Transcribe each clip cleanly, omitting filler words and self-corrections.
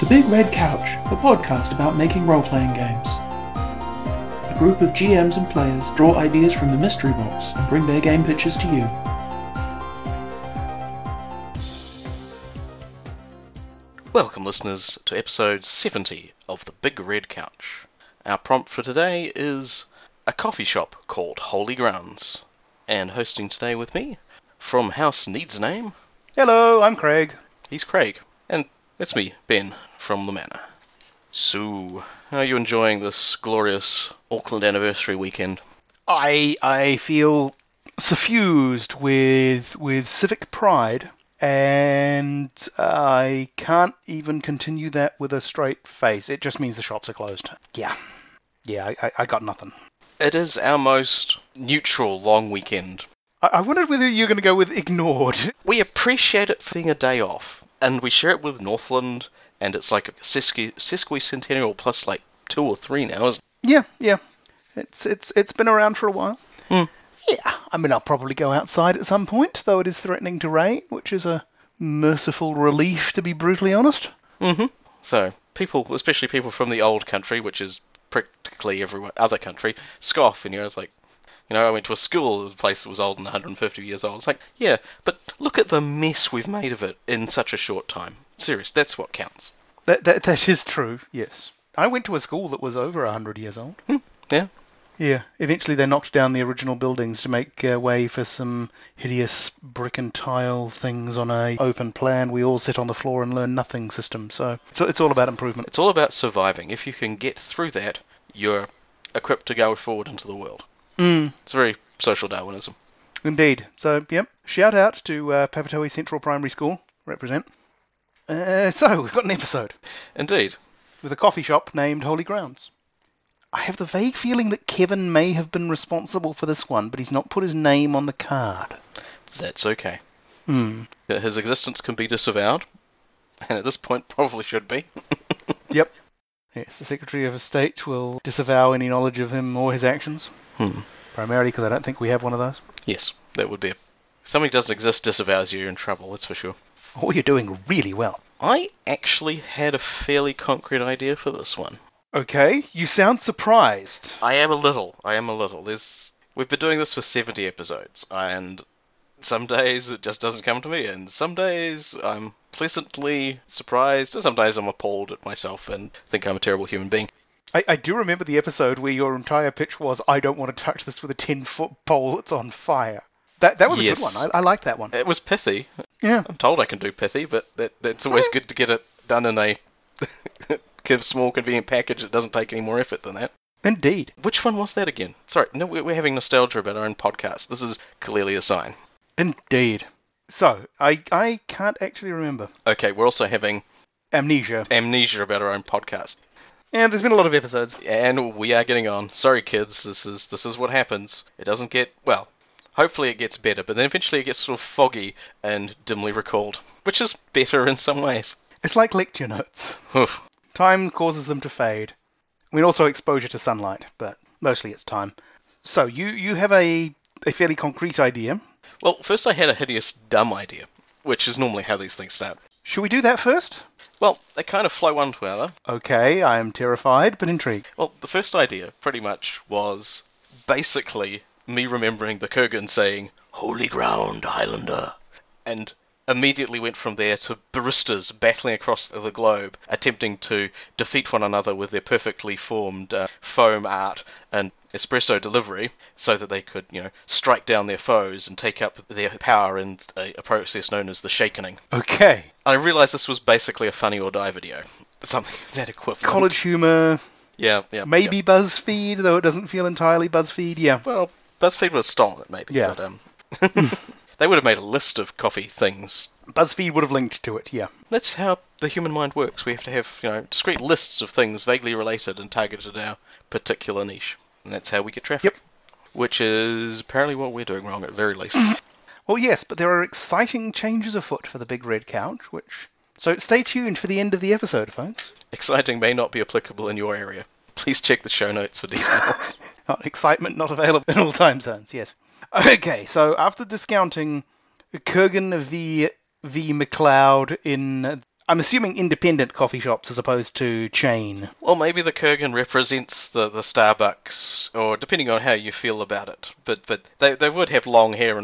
The Big Red Couch, the podcast about making role-playing games. A group of GMs and players draw ideas from the mystery box and bring their game pitches to you. Welcome, listeners, to episode 70 of The Big Red Couch. Our prompt for today is a coffee shop called Holy Grounds. And hosting today with me, from House Needs a Name... Hello, I'm Craig. He's Craig. And it's me, Ben, from the Manor. So, how are you enjoying this glorious Auckland anniversary weekend? I feel suffused with civic pride, and I can't even continue that with a straight face. It just means the shops are closed. Yeah, I got nothing. It is our most neutral long weekend. I wondered whether you're going to go with ignored. We appreciate it for being a day off, and we share it with Northland, and it's like a sesquicentennial plus like 2 or 3 now, isn't it? Yeah. It's been around for a while. Hmm. Yeah, I mean, I'll probably go outside at some point, though it is threatening to rain, which is a merciful relief, to be brutally honest. Mm-hmm. So, people, especially people from the old country, which is practically every other country, scoff, and it's like, I went to a school, a place that was old and 150 years old. It's like, yeah, but look at the mess we've made of it in such a short time. Serious, that's what counts. That is true, yes. I went to a school that was over 100 years old. Yeah. Yeah, eventually they knocked down the original buildings to make way for some hideous brick and tile things on a open plan. We all sit on the floor and learn nothing system, so it's all about improvement. It's all about surviving. If you can get through that, you're equipped to go forward into the world. It's very social Darwinism. Indeed. So, yep, shout out to Papatoetoe Central Primary School, represent. So, we've got an episode. Indeed. With a coffee shop named Holy Grounds. I have the vague feeling that Kevin may have been responsible for this one, but he's not put his name on the card. That's okay. His existence can be disavowed, and at this point probably should be. Yep. Yes, the Secretary of State will disavow any knowledge of him or his actions. Primarily because I don't think we have one of those. Yes, that would be if something doesn't exist, disavows you, you're in trouble, that's for sure. Oh, you're doing really well. I actually had a fairly concrete idea for this one. Okay, you sound surprised. I am a little. We've been doing this for 70 episodes, and some days it just doesn't come to me, and some days I'm pleasantly surprised, and some days I'm appalled at myself and think I'm a terrible human being. I do remember the episode where your entire pitch was, I don't want to touch this with a 10-foot pole that's on fire. That was a good one. I liked that one. It was pithy. Yeah. I'm told I can do pithy, but that's always good to get it done in a small, convenient package that doesn't take any more effort than that. Indeed. Which one was that again? Sorry, no, we're having nostalgia about our own podcast. This is clearly a sign. Indeed. So, I can't actually remember. Okay, we're also having... Amnesia about our own podcast. And there's been a lot of episodes. And we are getting on. Sorry, kids, this is what happens. It doesn't get... Well, hopefully it gets better, but then eventually it gets sort of foggy and dimly recalled, which is better in some ways. It's like lecture notes. Oof. Time causes them to fade. I mean, also exposure to sunlight, but mostly it's time. So, you have a fairly concrete idea. Well, first I had a hideous, dumb idea, which is normally how these things start. Should we do that first? Well, they kind of flow one to another. Okay, I am terrified, but intrigued. Well, the first idea, pretty much, was basically me remembering the Kurgan saying, "Holy ground, Highlander," and immediately went from there to baristas battling across the globe, attempting to defeat one another with their perfectly formed foam art and espresso delivery, so that they could, strike down their foes and take up their power in a process known as the shakening. Okay. I realised this was basically a Funny or Die video. Something that equivalent. College humour. Yeah. Maybe BuzzFeed, though it doesn't feel entirely BuzzFeed, yeah. Well, BuzzFeed would have stolen it, maybe. Yeah. But, they would have made a list of coffee things. BuzzFeed would have linked to it, yeah. That's how the human mind works. We have to have, discrete lists of things vaguely related and targeted at our particular niche. And that's how we get traffic. Yep. Which is apparently what we're doing wrong, at the very least. Well, yes, but there are exciting changes afoot for the Big Red Couch, So stay tuned for the end of the episode, folks. Exciting may not be applicable in your area. Please check the show notes for details. Excitement not available in all time zones, yes. Okay, so after discounting Kurgan v. McLeod in I'm assuming independent coffee shops as opposed to chain. Well, maybe the Kurgan represents the Starbucks, or depending on how you feel about it. But they would have long hair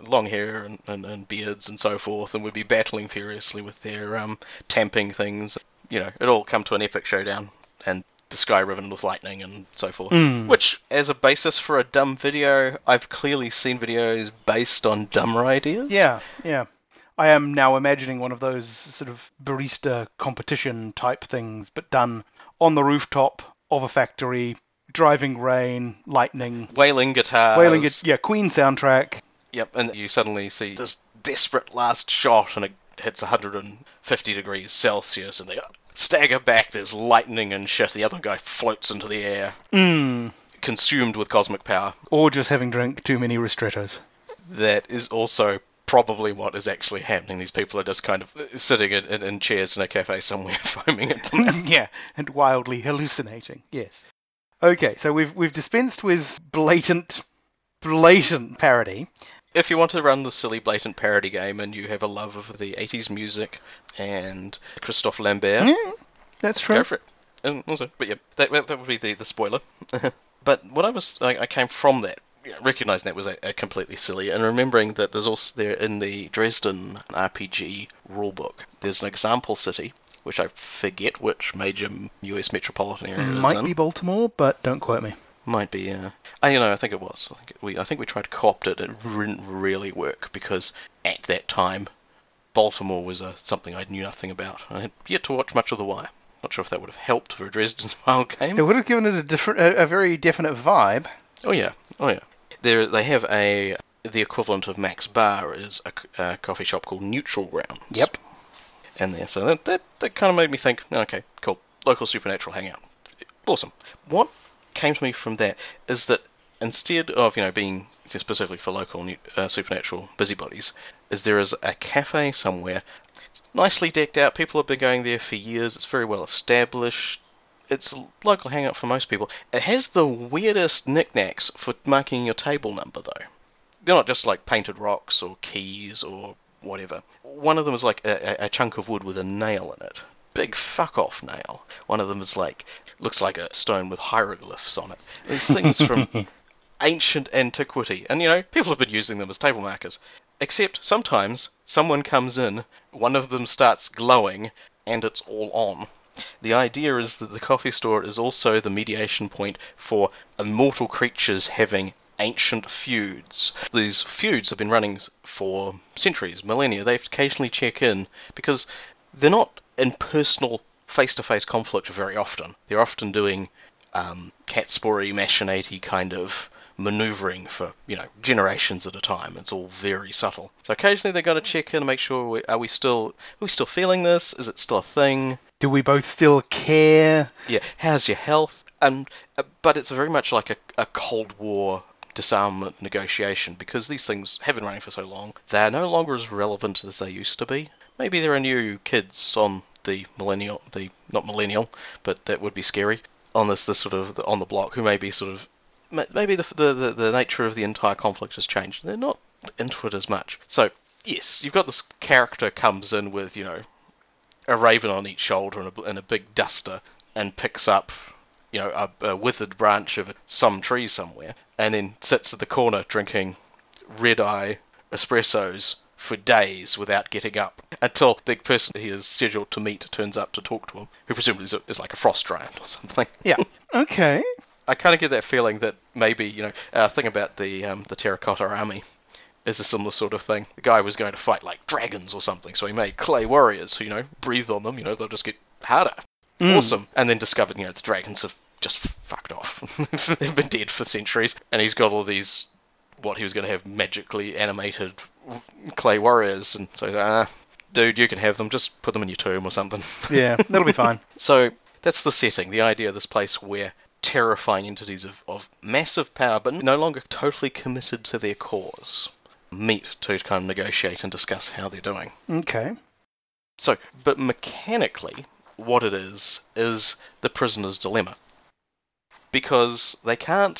and beards and so forth, and would be battling furiously with their tamping things. It all come to an epic showdown, and the sky riven with lightning and so forth. Which, as a basis for a dumb video, I've clearly seen videos based on dumber ideas. Yeah. I am now imagining one of those sort of barista competition type things, but done on the rooftop of a factory, driving rain, lightning, wailing guitars. Queen soundtrack. Yep, and you suddenly see this desperate last shot, and it hits 150 degrees Celsius, and they stagger back, there's lightning and shit, the other guy floats into the air, consumed with cosmic power. Or just having drank too many ristrettos. That is also probably what is actually happening. These people are just kind of sitting in chairs in a cafe somewhere, foaming at them. Yeah, and wildly hallucinating, yes. Okay, so we've dispensed with blatant parody. If you want to run the silly blatant parody game and you have a love of the 80s music and Christophe Lambert, that's true. Go for it. And also, but yeah, that would be the spoiler. But what I came from that, recognizing that was a completely silly, and remembering that there's also there in the Dresden RPG rulebook, there's an example city, which I forget which major US metropolitan area it is Might be Baltimore, but don't quote me. Might be, yeah. I think it was. I think we tried to co-opt it. It didn't really work because at that time, Baltimore was something I knew nothing about. I had yet to watch much of The Wire. Not sure if that would have helped for a Dresden Wild game. It would have given it a very definite vibe. Oh yeah. They have the equivalent of Max Bar is a coffee shop called Neutral Grounds. Yep. And there, so that kind of made me think, okay, cool, local supernatural hangout, awesome. What came to me from that is that instead of being specifically for local supernatural busybodies, is there is a cafe somewhere, it's nicely decked out. People have been going there for years. It's very well established. It's a local hangout for most people. It has the weirdest knickknacks for marking your table number, though. They're not just like painted rocks or keys or whatever. One of them is like a chunk of wood with a nail in it. Big fuck off nail. One of them is looks like a stone with hieroglyphs on it. These things from ancient antiquity. And people have been using them as table markers. Except sometimes someone comes in, one of them starts glowing, and it's all on. The idea is that the coffee store is also the mediation point for immortal creatures having ancient feuds. These feuds have been running for centuries, millennia. They occasionally check in because they're not in personal face-to-face conflict very often. They're often doing catspory, machinatey kind of manoeuvring for generations at a time. It's all very subtle. So occasionally they've got to check in and make sure are we still feeling this? Is it still a thing? Do we both still care? Yeah. How's your health? But it's very much like a Cold War disarmament negotiation, because these things have been running for so long. They're no longer as relevant as they used to be. Maybe there are new kids on not millennial, but that would be scary, on this sort of on the block, who maybe the nature of the entire conflict has changed. They're not into it as much. So yes, you've got this character comes in with a raven on each shoulder and a big duster, and picks up a withered branch of some tree somewhere, and then sits at the corner drinking red-eye espressos for days without getting up, until the person he is scheduled to meet turns up to talk to him, who presumably is like a frost giant or something. Yeah. Okay. I kind of get that feeling that maybe, thing about the Terracotta Army is a similar sort of thing. The guy was going to fight like dragons or something, so he made clay warriors who, breathe on them, they'll just get harder. Awesome. And then discovered, the dragons have just fucked off. They've been dead for centuries. And he's got all these, what he was going to have magically animated clay warriors. And so, dude, you can have them. Just put them in your tomb or something. Yeah, that'll be fine. So that's the setting, the idea of this place where terrifying entities of massive power, but no longer totally committed to their cause, meet to kind of negotiate and discuss how they're doing. Okay. So, but mechanically, what it is the prisoner's dilemma. Because they can't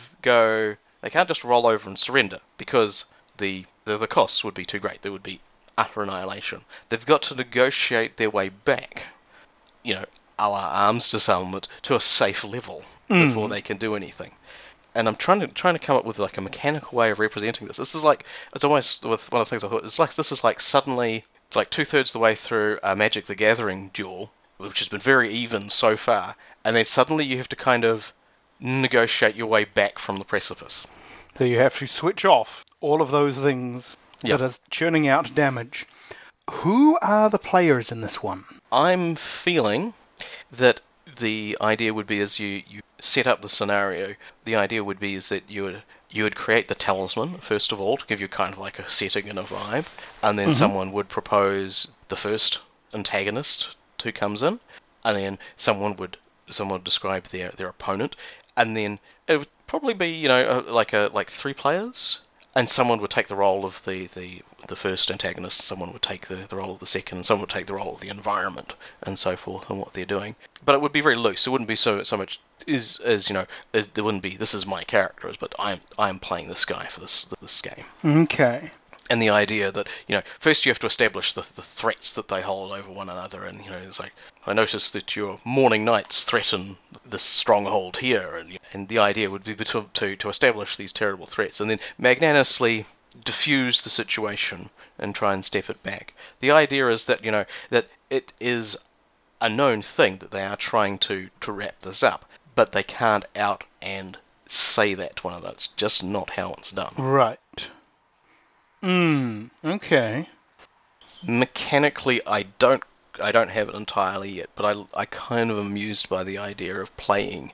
just roll over and surrender, because the costs would be too great. There would be utter annihilation. They've got to negotiate their way back, a la arms disarmament, to a safe level before they can do anything. And I'm trying to come up with like a mechanical way of representing this. This is like, it's almost with one of the things I thought, this is like suddenly like 2/3 the way through a Magic the Gathering duel, which has been very even so far, and then suddenly you have to kind of negotiate your way back from the precipice. So you have to switch off all of those things that are churning out damage. Who are the players in this one? I'm feeling that the idea would be, as you set up the scenario, the idea would be is that you would create the talisman, first of all, to give you kind of like a setting and a vibe, and then someone would propose the first antagonist who comes in, and then someone would describe their opponent, and then it would probably be, like 3 players, and someone would take the role of the first antagonist, someone would take the role of the second, and someone would take the role of the environment, and so forth, and what they're doing. But it would be very loose. It wouldn't be so much as there wouldn't be, this is my character, but I'm playing this guy for this game. Okay. And the idea that, first you have to establish the threats that they hold over one another, and, it's like, I noticed that your morning knights threaten this stronghold here, and the idea would be to establish these terrible threats, and then magnanimously diffuse the situation and try and step it back. The idea is that, that it is a known thing that they are trying to wrap this up, but they can't out and say that to one another. It's just not how it's done. Right. Okay. Mechanically, I don't have it entirely yet, but I kind of amused by the idea of playing,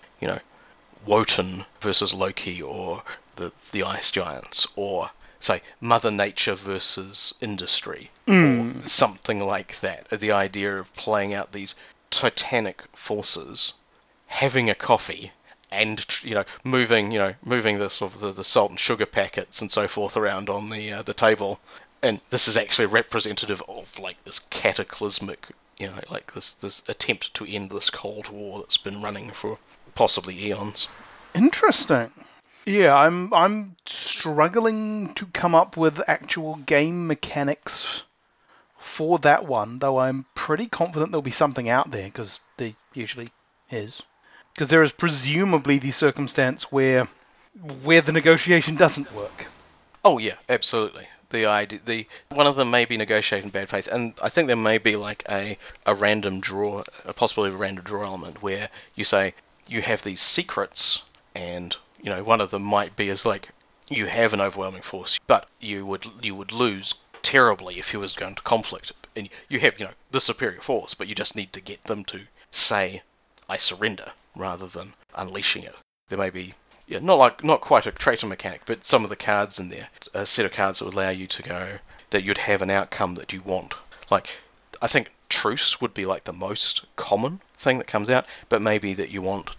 Wotan versus Loki, or the Ice Giants, or say Mother Nature versus Industry, or something like that. The idea of playing out these titanic forces, having a coffee, and moving the sort of the salt and sugar packets and so forth around on the table, and this is actually representative of like this cataclysmic, like this attempt to end this Cold War that's been running for possibly eons. Interesting. Yeah, I'm struggling to come up with actual game mechanics for that one, though I'm pretty confident there'll be something out there, because there usually is. Because there is presumably the circumstance where the negotiation doesn't work. Oh yeah, absolutely. One of them may be negotiating bad faith, and I think there may be like a random draw, a possibility of a random draw element where you say you have these secrets, and one of them might be as like you have an overwhelming force, but you would lose terribly if you was going to conflict, and you have the superior force, but you just need to get them to say I surrender, rather than unleashing it. There may be, not quite a traitor mechanic, but some of the cards in there, a set of cards that would allow you to go, that you'd have an outcome that you want. Like, I think truce would be like the most common thing that comes out, but maybe that you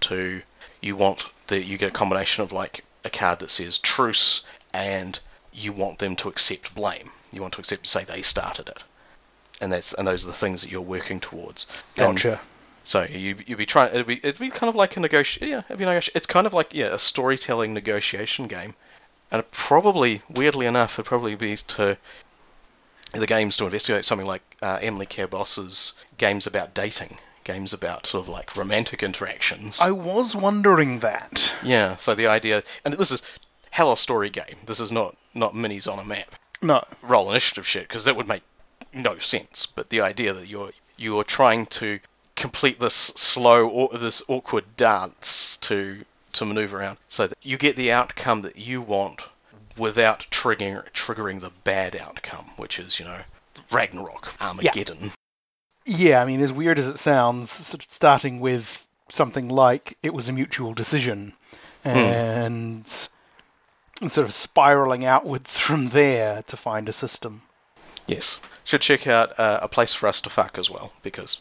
get a combination of like a card that says truce, and you want them to accept blame. You want to accept to say they started it. And those are the things that you're working towards. Gotcha. So you'd be trying. It'd be kind of like a negotiation. Yeah, it's kind of like a storytelling negotiation game, and it probably, weirdly enough, it'd probably be to the games to investigate something like Emily Cairboss's games about dating, games about sort of like romantic interactions. I was wondering that. Yeah. So the idea, and this is hell a story game. This is not minis on a map. No. Roll initiative shit, because that would make no sense. But the idea that you're trying to complete this slow or this awkward dance to maneuver around, so that you get the outcome that you want without triggering the bad outcome, which is Ragnarok, Armageddon. Yeah, I mean, as weird as it sounds, sort of starting with something like it was a mutual decision, and sort of spiraling outwards from there to find a system. Yes. Should check out A Place for Us to Fuck as well, because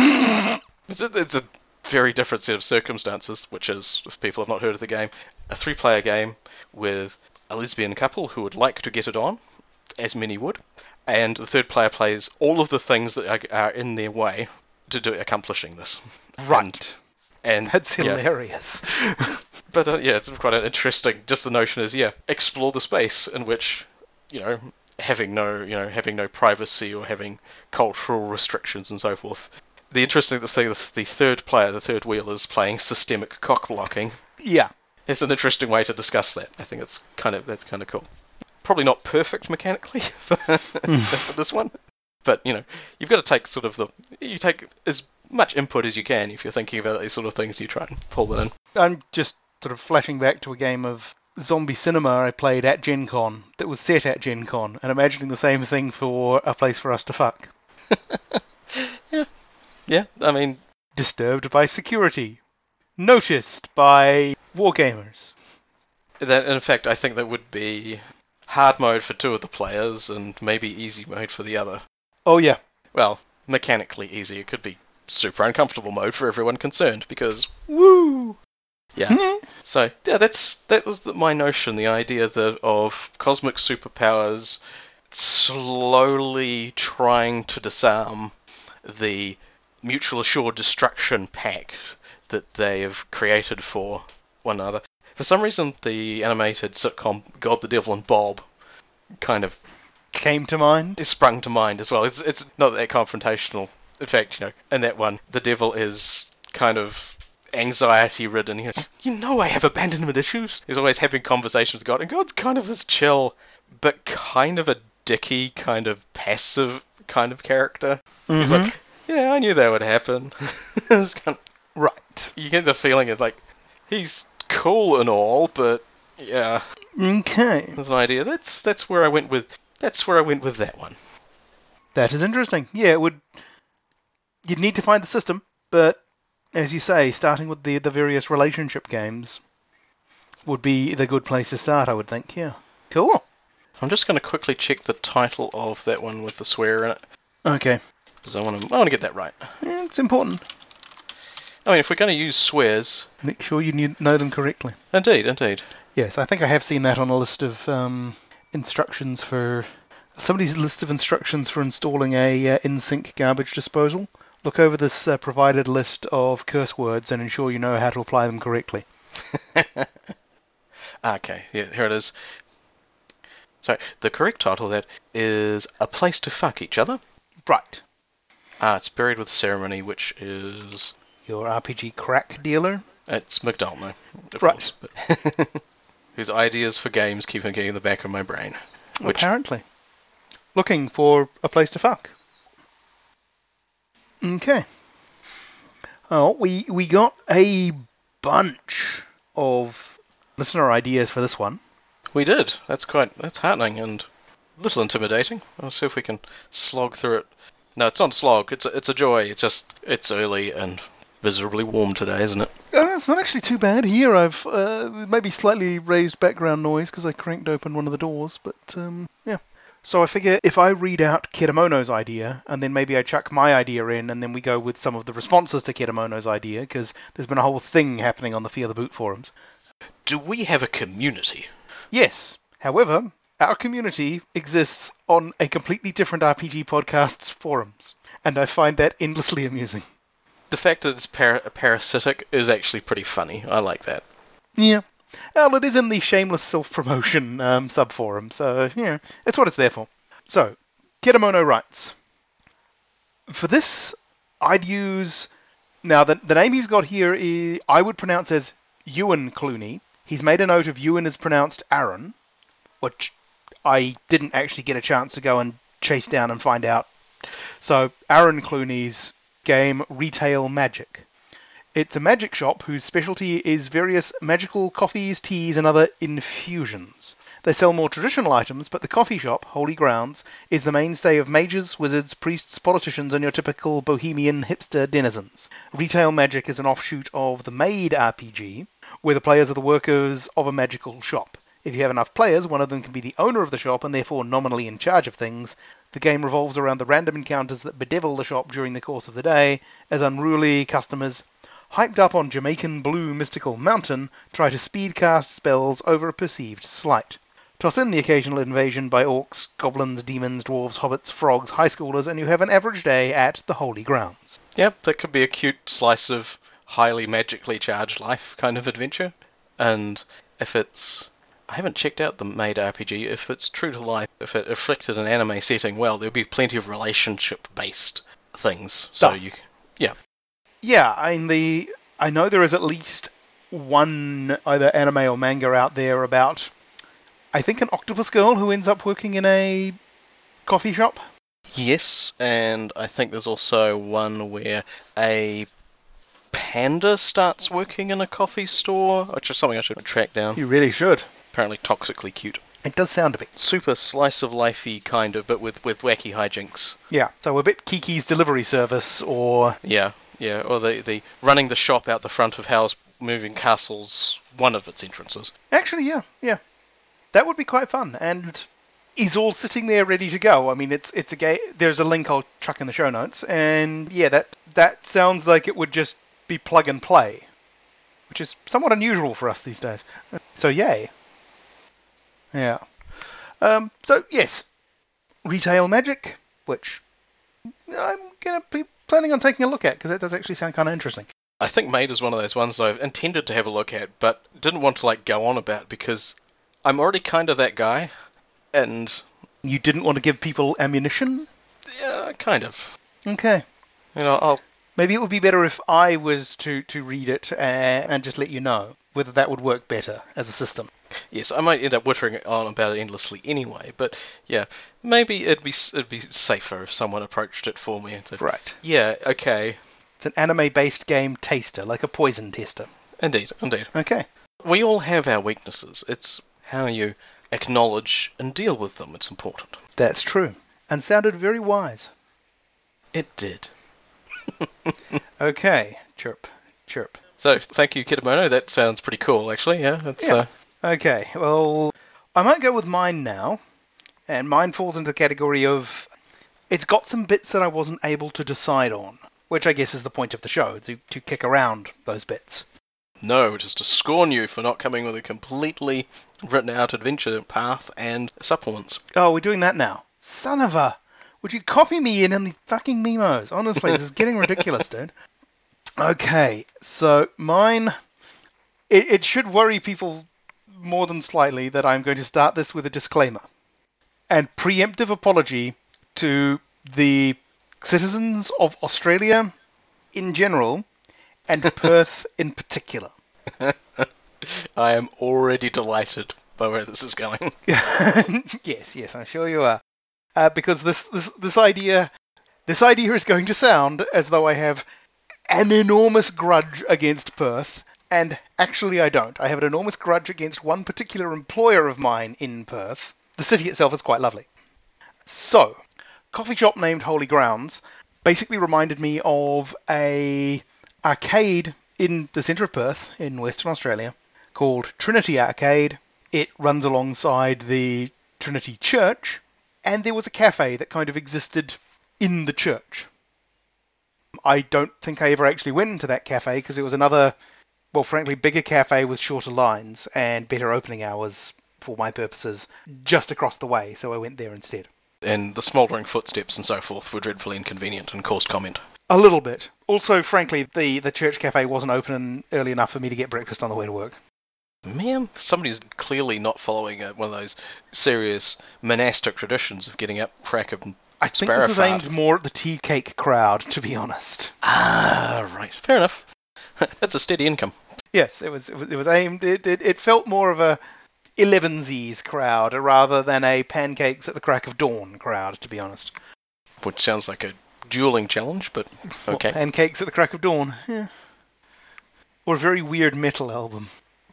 it's a very different set of circumstances, which is, if people have not heard of the game, a 3-player game with a lesbian couple who would like to get it on, as many would, and the third player plays all of the things that are in their way to accomplishing this. Right. And that's hilarious. But it's quite interesting. Just the notion is, explore the space in which, having no privacy or having cultural restrictions and so forth. The interesting thing, the third wheel is playing systemic cock blocking. Yeah. It's an interesting way to discuss that. I think that's kind of cool. Probably not perfect mechanically for this one, but you've got to take as much input as you can if you're thinking about these sort of things. You try and pull it in. I'm just sort of flashing back to a game of Zombie Cinema I played at Gen Con that was set at Gen Con, and imagining the same thing for A Place for Us to Fuck. Yeah, I mean... Disturbed by security. Noticed by wargamers. That, in fact, I think that would be hard mode for 2 of the players and maybe easy mode for the other. Oh, yeah. Well, mechanically easy. It could be super uncomfortable mode for everyone concerned, because... Woo! Yeah. So, yeah, that was my notion, the idea of cosmic superpowers slowly trying to disarm the mutual assured destruction pact that they have created for one another. For some reason, the animated sitcom God, the Devil and Bob kind of came to mind. It sprung to mind as well. It's not that confrontational. In fact, in that one, the devil is kind of anxiety-ridden. He goes, I have abandonment issues. He's always having conversations with God, and God's kind of this chill, but kind of a dicky, kind of passive kind of character. Mm-hmm. He's like, yeah, I knew that would happen. It's kind of, right. You get the feeling it's like, he's cool and all, but yeah. Okay. There's an idea. That's where I went with that one. That is interesting. Yeah, you'd need to find the system, but as you say, starting with the various relationship games would be the good place to start, I would think. Yeah. Cool. I'm just going to quickly check the title of that one with the swear in it. Okay. Because I want to get that right. Yeah, it's important. I mean, if we're going to use swears... Make sure you know them correctly. Indeed. Yes, I think I have seen that on a list of instructions for... Somebody's list of instructions for installing a InSync garbage disposal. Look over this provided list of curse words and ensure you know how to apply them correctly. Okay, yeah, here it is. So, the correct title of that is A Place to Fuck Each Other. Right. It's Buried with Ceremony, which is... Your RPG crack dealer? It's McDonald, of right. course. But whose ideas for games keep on getting in the back of my brain. Apparently. Looking for a place to fuck. Okay. Oh, we got a bunch of listener ideas for this one. We did. That's heartening and a little intimidating. I'll see if we can slog through it. No, it's not a slog. It's a joy. It's early and miserably warm today, isn't it? It's not actually too bad here. I've maybe slightly raised background noise because I cranked open one of the doors, but yeah. So I figure if I read out Kedamono's idea, and then maybe I chuck my idea in, and then we go with some of the responses to Kedamono's idea, because there's been a whole thing happening on the Fear the Boot forums. Do we have a community? Yes. However, our community exists on a completely different RPG podcast's forums, and I find that endlessly amusing. The fact that it's parasitic is actually pretty funny. I like that. Yeah. Well, it is in the shameless self-promotion sub-forum, so, yeah, it's what it's there for. So, Kedamono writes, for this, I'd use... Now, the name he's got here I would pronounce as Ewan Clooney. He's made a note of Ewan is pronounced Aaron, which I didn't actually get a chance to go and chase down and find out. So, Aaron Clooney's game Retail Magic. It's a magic shop whose specialty is various magical coffees, teas, and other infusions. They sell more traditional items, but the coffee shop, Holy Grounds, is the mainstay of mages, wizards, priests, politicians, and your typical bohemian hipster denizens. Retail Magic is an offshoot of the Made RPG, where the players are the workers of a magical shop. If you have enough players, one of them can be the owner of the shop and therefore nominally in charge of things. The game revolves around the random encounters that bedevil the shop during the course of the day, as unruly customers, hyped up on Jamaican Blue Mystical Mountain, try to speedcast spells over a perceived slight. Toss in the occasional invasion by orcs, goblins, demons, dwarves, hobbits, frogs, high schoolers, and you have an average day at the Holy Grounds. Yep, that could be a cute slice of highly magically charged life kind of adventure. And if it's I haven't checked out the Made RPG. If it's true to life, if it reflected an anime setting well, there'd be plenty of relationship-based things. So Stuff. yeah. Yeah, I know there is at least one either anime or manga out there about, I think, an octopus girl who ends up working in a coffee shop. Yes, and I think there's also one where a panda starts working in a coffee store, which is something I should track down. You really should. Apparently toxically cute. It does sound a bit. Super slice of lifey kind of, but with wacky hijinks. Yeah, so a bit Kiki's Delivery Service or... Yeah, or the running the shop out the front of Howl's Moving Castle's one of its entrances. Actually, yeah. That would be quite fun, and he's all sitting there ready to go. I mean, it's a game. There's a link I'll chuck in the show notes, and yeah, that sounds like it would just be plug and play, which is somewhat unusual for us these days. So yay. Yeah. So yes, Retail Magic, which I'm gonna be planning on taking a look at because that does actually sound kind of interesting. I think Made is one of those ones that I've intended to have a look at, but didn't want to go on about because I'm already kind of that guy, and You didn't want to give people ammunition? yeah, kind of. Okay. I'll Maybe it would be better if I was to read it and just let you know whether that would work better as a system. Yes, I might end up whittering on about it endlessly anyway, but yeah, maybe it'd be safer if someone approached it for me and said, Right. yeah, okay. It's an anime-based game taster, like a poison tester. Indeed. Okay. We all have our weaknesses. It's how you acknowledge and deal with them. It's important. That's true. And sounded very wise. It did. Okay. Chirp. So, thank you, Kitamono. That sounds pretty cool, actually. Yeah, it's Yeah. Okay, well, I might go with mine now. And mine falls into the category of... It's got some bits that I wasn't able to decide on, which I guess is the point of the show, to kick around those bits. No, just to scorn you for not coming with a completely written-out adventure path and supplements. Oh, we're doing that now. Son of a... Would you copy me in the fucking memos? Honestly, this is getting ridiculous, dude. Okay, so mine... It should worry people more than slightly that I'm going to start this with a disclaimer. And preemptive apology to the citizens of Australia in general and Perth in particular. I am already delighted by where this is going. Yes, I'm sure you are. Because this idea is going to sound as though I have an enormous grudge against Perth, and actually I don't. I have an enormous grudge against one particular employer of mine in Perth. The city itself is quite lovely. So, coffee shop named Holy Grounds basically reminded me of a arcade in the centre of Perth in Western Australia called Trinity Arcade. It runs alongside the Trinity Church, and there was a cafe that kind of existed in the church. I don't think I ever actually went into that cafe because it was another, well, frankly, bigger cafe with shorter lines and better opening hours for my purposes just across the way, so I went there instead. And the smouldering footsteps and so forth were dreadfully inconvenient and caused comment. A little bit. Also, frankly, the church cafe wasn't open early enough for me to get breakfast on the way to work. Man, somebody's clearly not following one of those serious monastic traditions of getting up crack of I think sparrow this is fart. aimed more at the tea cake crowd, to be honest. Ah, right. Fair enough. That's a steady income. Yes, it was aimed. It felt more of a 11sies crowd rather than a pancakes at the crack of dawn crowd, to be honest. Which sounds like a dueling challenge, but okay. Well, pancakes at the crack of dawn. Yeah. Or a very weird metal album.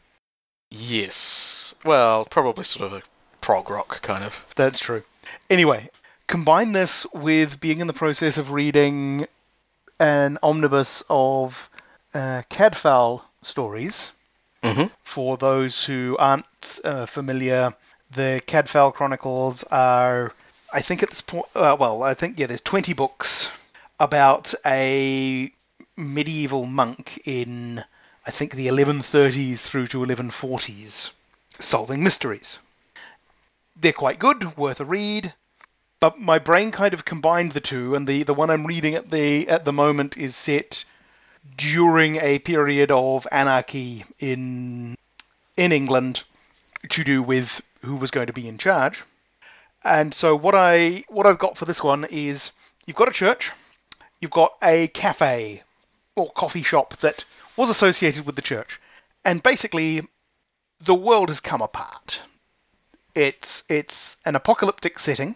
Yes. Well, probably sort of a prog rock kind of. That's true. Anyway, combine this with being in the process of reading an omnibus of Cadfael stories. Mm-hmm. For those who aren't familiar, the Cadfael Chronicles are, I think at this point, there's 20 books about a medieval monk in, I think, the 1130s through to 1140s, solving mysteries. They're quite good, worth a read, but my brain kind of combined the two, and the one I'm reading at the moment is set during a period of anarchy in England, to do with who was going to be in charge. And so what I've got for this one is you've got a church, you've got a cafe or coffee shop that was associated with the church, and basically the world has come apart. It's an apocalyptic setting,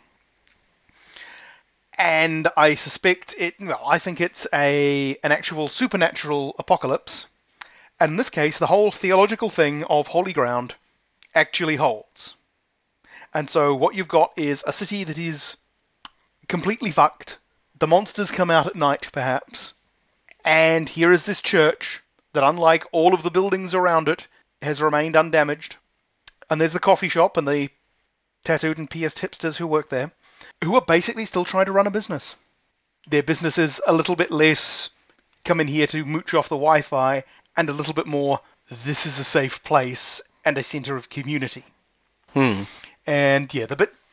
and I suspect I think it's an actual supernatural apocalypse. And in this case, the whole theological thing of holy ground actually holds. And so what you've got is a city that is completely fucked. The monsters come out at night, perhaps. And here is this church that, unlike all of the buildings around it, has remained undamaged. And there's the coffee shop and the tattooed and pierced hipsters who work there, who are basically still trying to run a business. Their business is a little bit less come in here to mooch off the Wi-Fi, and a little bit more, this is a safe place and a centre of community. And yeah,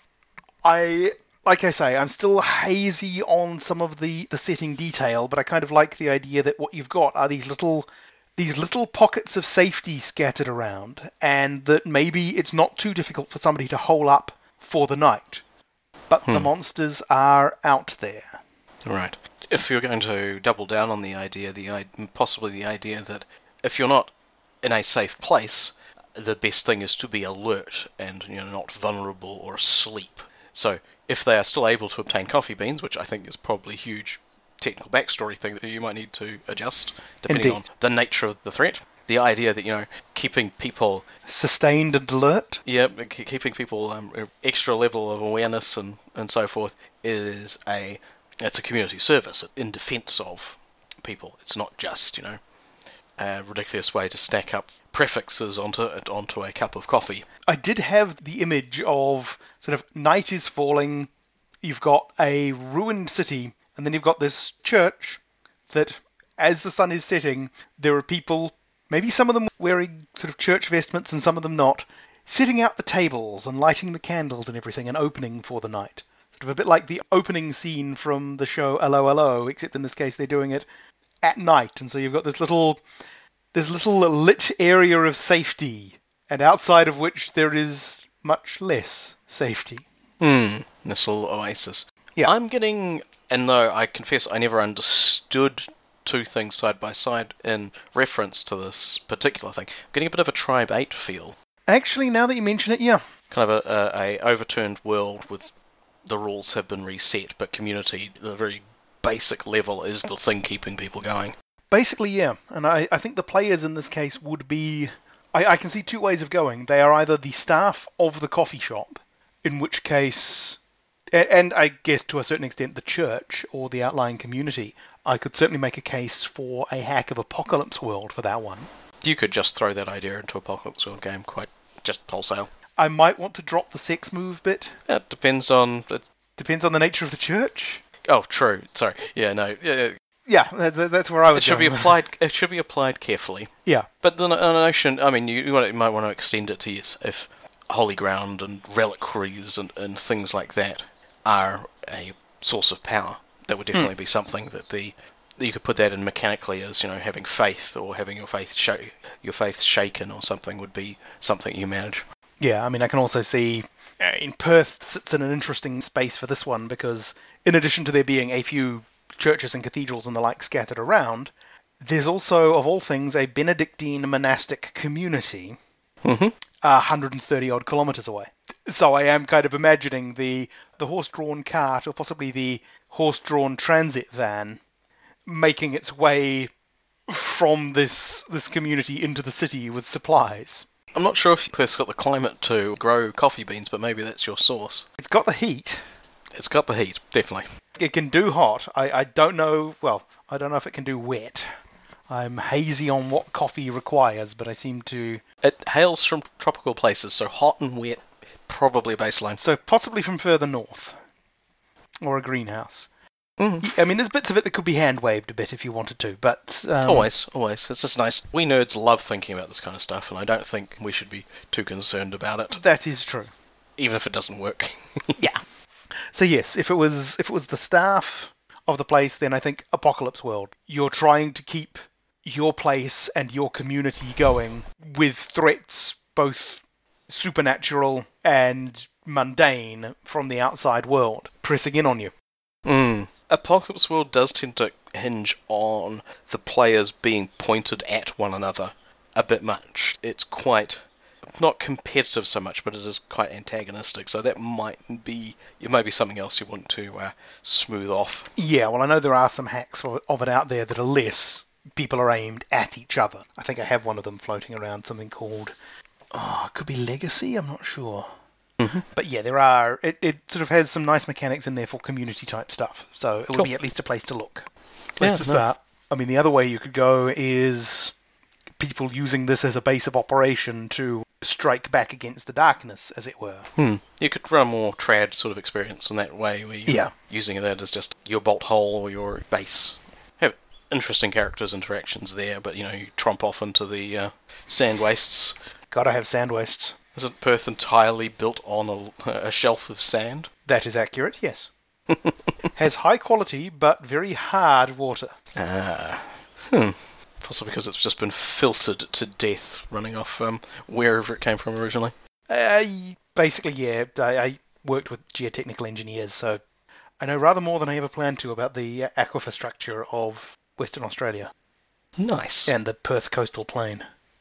like I say, I'm still hazy on some of the setting detail, but I kind of like the idea that what you've got are these little pockets of safety scattered around, and that maybe it's not too difficult for somebody to hole up for the night. But the monsters are out there. Right. If you're going to double down on the idea, possibly the idea that if you're not in a safe place, the best thing is to be alert and not vulnerable or asleep. So if they are still able to obtain coffee beans, which I think is probably a huge technical backstory thing that you might need to adjust depending on the nature of the threat. The idea that, keeping people sustained and alert. Yeah, keeping people extra level of awareness and so forth it's a community service in defense of people. It's not just, a ridiculous way to stack up prefixes onto a cup of coffee. I did have the image of sort of night is falling, you've got a ruined city, and then you've got this church that, as the sun is setting, there are people, maybe some of them wearing sort of church vestments and some of them not, sitting out the tables and lighting the candles and everything and opening for the night. Sort of a bit like the opening scene from the show Hello, Hello, except in this case they're doing it at night, and so you've got this little lit area of safety, and outside of which there is much less safety. This little oasis. Yeah. I'm getting, and though I confess I never understood two things side by side in reference to this particular thing, I'm getting a bit of a Tribe 8 feel. Actually, now that you mention it, yeah. Kind of a overturned world with the rules have been reset, but community, the very basic level, is the thing keeping people going. Basically, yeah. And I think the players in this case would be... I can see two ways of going. They are either the staff of the coffee shop, in which case... And I guess to a certain extent the church or the outlying community. I could certainly make a case for a hack of Apocalypse World for that one. You could just throw that idea into Apocalypse World game quite just wholesale. I might want to drop the sex move bit. It depends on... Depends on the nature of the church. Oh, true. Sorry. Yeah, no. Yeah, that's where I was going. It should be applied carefully. Yeah. But the notion, I mean, you might want to extend it to if holy ground and reliquaries and things like that are a source of power. That would definitely be something that you could put that in mechanically as, having faith or having your faith shaken or something would be something you manage. Yeah, I mean, I can also see in Perth sits in an interesting space for this one because in addition to there being a few churches and cathedrals and the like scattered around, there's also, of all things, a Benedictine monastic community 130 odd kilometres away. So I am kind of imagining the horse-drawn cart or possibly the horse-drawn transit van making its way from this community into the city with supplies. I'm not sure if Perth's got the climate to grow coffee beans, but maybe that's your source. It's got the heat. It's got the heat, definitely. It can do hot. I don't know, I don't know if it can do wet. I'm hazy on what coffee requires, but I seem to... It hails from tropical places, so hot and wet, probably a baseline. So possibly from further north. Or a greenhouse. Mm-hmm. I mean, there's bits of it that could be hand-waved a bit if you wanted to, but... Always. It's just nice. We nerds love thinking about this kind of stuff, and I don't think we should be too concerned about it. That is true. Even if it doesn't work. Yeah. So yes, if it was the staff of the place, then I think Apocalypse World. You're trying to keep your place and your community going with threats both supernatural and mundane from the outside world pressing in on you. Apocalypse World does tend to hinge on the players being pointed at one another a bit much. It's quite, not competitive so much, but it is quite antagonistic, so that might be something else you want to smooth off. Yeah, well, I know there are some hacks of it out there that are less people are aimed at each other. I think I have one of them floating around, something called, it could be Legacy, I'm not sure. But yeah, there are. It sort of has some nice mechanics in there for community type stuff, so it would be at least a place to look. Place to start. I mean, the other way you could go is people using this as a base of operation to strike back against the darkness, as it were. You could run a more trad sort of experience in that way, where you're using that as just your bolt hole or your base. Have interesting characters interactions there, but you tromp off into the sand wastes. Gotta have sand wastes. Isn't Perth entirely built on a shelf of sand? That is accurate, yes. Has high quality but very hard water. Possibly because it's just been filtered to death running off wherever it came from originally. Basically, yeah. I worked with geotechnical engineers, so I know rather more than I ever planned to about the aquifer structure of Western Australia. Nice. And the Perth coastal plain.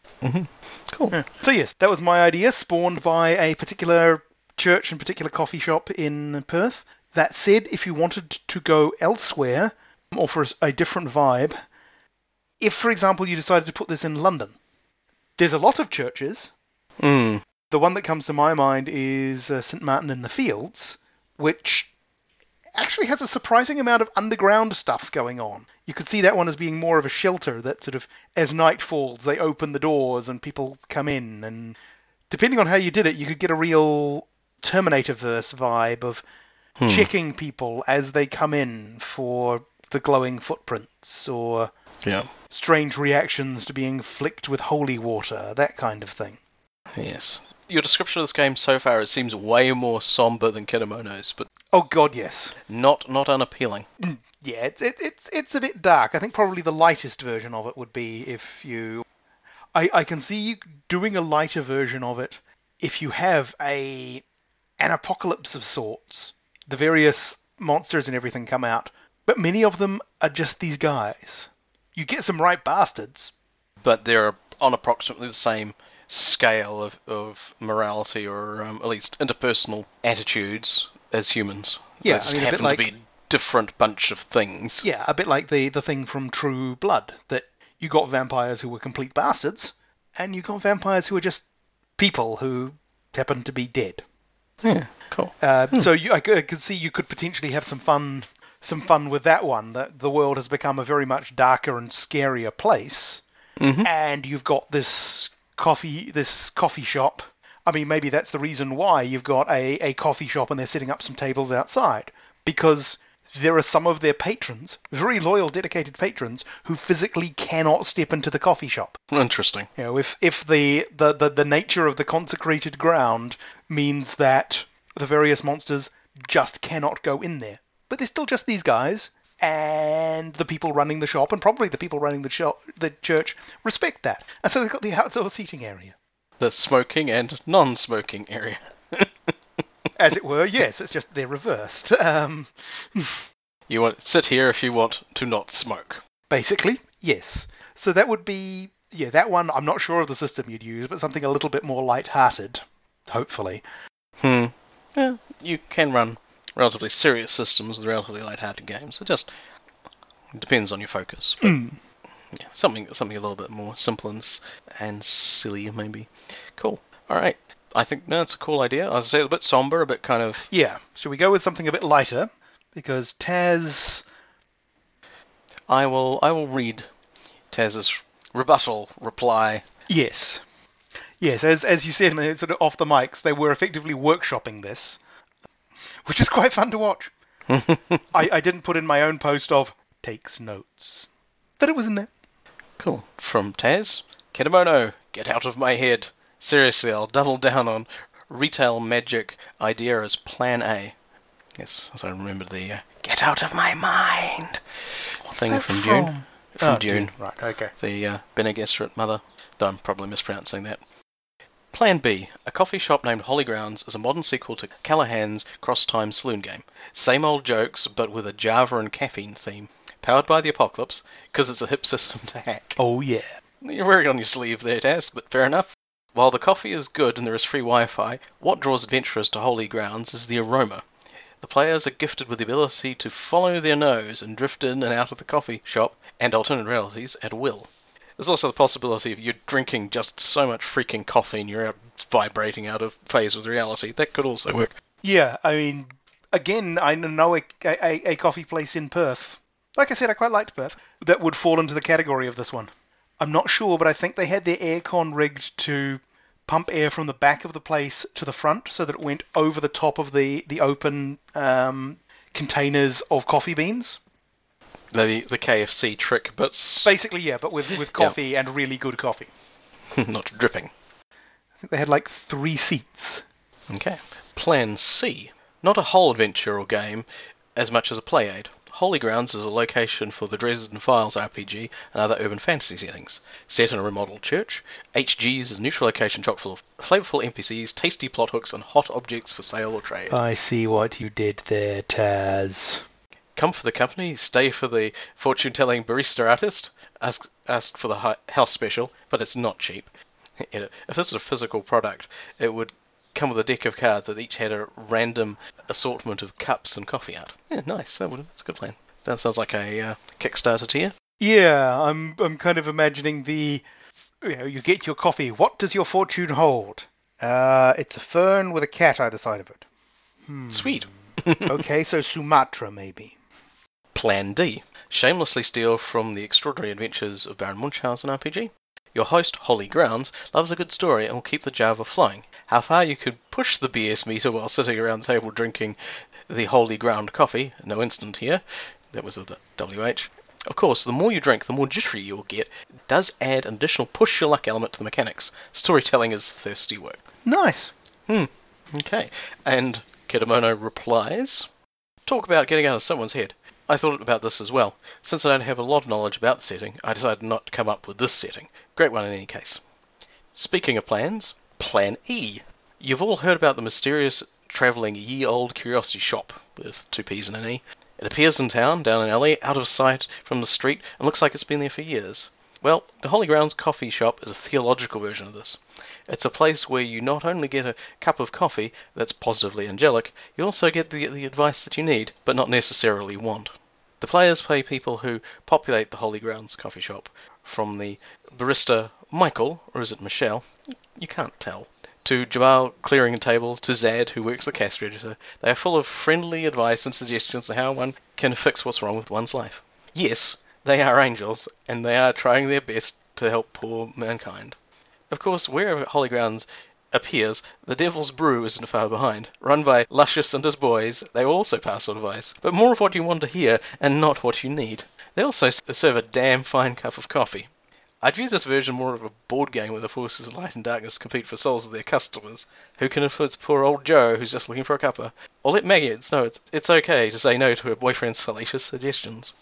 Cool. Yeah. So yes, that was my idea, spawned by a particular church and particular coffee shop in Perth. That said, if you wanted to go elsewhere, or for a different vibe, if, for example, you decided to put this in London, there's a lot of churches. The one that comes to my mind is St. Martin in the Fields, which actually has a surprising amount of underground stuff going on. You could see that one as being more of a shelter that sort of, as night falls, they open the doors and people come in. And depending on how you did it, you could get a real Terminator-verse vibe of checking people as they come in for the glowing footprints or strange reactions to being flicked with holy water, that kind of thing. Yes. Your description of this game so far, it seems way more somber than Kinemono's, but oh god, yes. Not unappealing. Yeah, it's a bit dark. I think probably the lightest version of it would be if you... I can see you doing a lighter version of it if you have an apocalypse of sorts. The various monsters and everything come out, but many of them are just these guys. You get some right bastards. But they're on approximately the same scale of morality or at least interpersonal attitudes as humans. Yeah, they just happen to be different bunch of things. Yeah, a bit like the thing from True Blood, that you got vampires who were complete bastards, and you got vampires who are just people who happen to be dead. Yeah, cool. So I could see you could potentially have some fun with that one. That the world has become a very much darker and scarier place, and you've got this coffee shop. I mean, maybe that's the reason why you've got a coffee shop and they're setting up some tables outside, because there are some of their patrons, very loyal, dedicated patrons, who physically cannot step into the coffee shop. Interesting. You know, if the nature of the consecrated ground means that the various monsters just cannot go in there. But they're still just these guys, and the people running the shop, and probably the people running the church, respect that. And so they've got the outdoor seating area. The smoking and non-smoking area. As it were, yes, it's just they're reversed. You want sit here if you want to not smoke. Basically, yes. So that would be, that one, I'm not sure of the system you'd use, but something a little bit more light-hearted, hopefully. Yeah, you can run relatively serious systems with relatively light-hearted games. It just depends on your focus. But yeah, something a little bit more simple and silly, maybe. Cool. All right. I think that's a cool idea. I was say a bit somber, a bit kind of... Yeah. Should we go with something a bit lighter? Because Taz... I will read Taz's rebuttal reply. Yes. Yes, as you said, sort of off the mics, they were effectively workshopping this, which is quite fun to watch. I didn't put in my own post of takes notes, but it was in there. Cool. From Taz, Kinemono, get out of my head. Seriously, I'll double down on retail magic idea as Plan A. Yes, as I remember the get out of my mind thing from Dune. From Dune. Right, okay. The Bene Gesserit mother. Though I'm probably mispronouncing that. Plan B. A coffee shop named Holy Grounds is a modern sequel to Callahan's Cross-Time Saloon game. Same old jokes, but with a Java and caffeine theme. Powered by the Apocalypse, because it's a hip system to hack. Oh, yeah. You're wearing it on your sleeve there, Taz, but fair enough. While the coffee is good and there is free Wi-Fi, what draws adventurers to Holy Grounds is the aroma. The players are gifted with the ability to follow their nose and drift in and out of the coffee shop and alternate realities at will. There's also the possibility of you drinking just so much freaking coffee and you're vibrating out of phase with reality. That could also work. Yeah, I mean, again, I know a coffee place in Perth. Like I said, I quite liked Perth. That would fall into the category of this one. I'm not sure, but I think they had their aircon rigged to pump air from the back of the place to the front so that it went over the top of the open containers of coffee beans. The KFC trick, but... Basically, yeah, but with coffee and really good coffee. Not dripping. I think they had like 3 seats. Okay. Plan C. Not a whole adventure or game as much as a play aid. Holy Grounds is a location for the Dresden Files RPG and other urban fantasy settings. Set in a remodeled church, HG's is a neutral location chock full of flavorful NPCs, tasty plot hooks, and hot objects for sale or trade. I see what you did there, Taz. Come for the company, stay for the fortune-telling barista artist, ask for the house special, but it's not cheap. If this was a physical product, it would come with a deck of cards that each had a random assortment of cups and coffee art. Yeah, nice. That's a good plan. That sounds like a Kickstarter tier. Yeah, I'm kind of imagining you get your coffee. What does your fortune hold? It's a fern with a cat either side of it. Sweet. Okay, so Sumatra maybe. Plan D. Shamelessly steal from the extraordinary adventures of Baron Munchausen RPG. Your host, Holy Grounds, loves a good story and will keep the Java flowing. How far you could push the BS meter while sitting around the table drinking the Holy Ground coffee, no instant here, that was the WH. Of course, the more you drink, the more jittery you'll get. It does add an additional push your luck element to the mechanics. Storytelling is thirsty work. Nice. Okay. And Kitamono replies, talk about getting out of someone's head. I thought about this as well. Since I don't have a lot of knowledge about the setting, I decided not to come up with this setting. Great one in any case. Speaking of plans, Plan E. You've all heard about the mysterious travelling ye-old curiosity shop, with 2 P's and an E. It appears in town, down an alley, out of sight from the street, and looks like it's been there for years. Well, the Holy Grounds coffee shop is a theological version of this. It's a place where you not only get a cup of coffee that's positively angelic, you also get the advice that you need, but not necessarily want. The players play people who populate the Holy Grounds coffee shop, from the barista Michael, or is it Michelle? You can't tell, to Jamal clearing tables, to Zad, who works the cash register. They are full of friendly advice and suggestions on how one can fix what's wrong with one's life. Yes, they are angels, and they are trying their best to help poor mankind. Of course, wherever Holy Grounds appears, the Devil's Brew isn't far behind. Run by Luscious and his boys, they will also pass on advice, but more of what you want to hear and not what you need. They also serve a damn fine cup of coffee. I'd view this version more of a board game where the forces of light and darkness compete for souls of their customers. Who can influence poor old Joe who's just looking for a cuppa? Or let maggots know it's okay to say no to her boyfriend's salacious suggestions.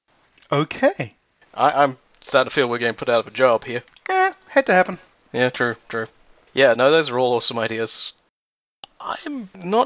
Okay. I'm starting to feel we're getting put out of a job here. Had to happen. Yeah, true. Yeah, no, those are all awesome ideas. I'm not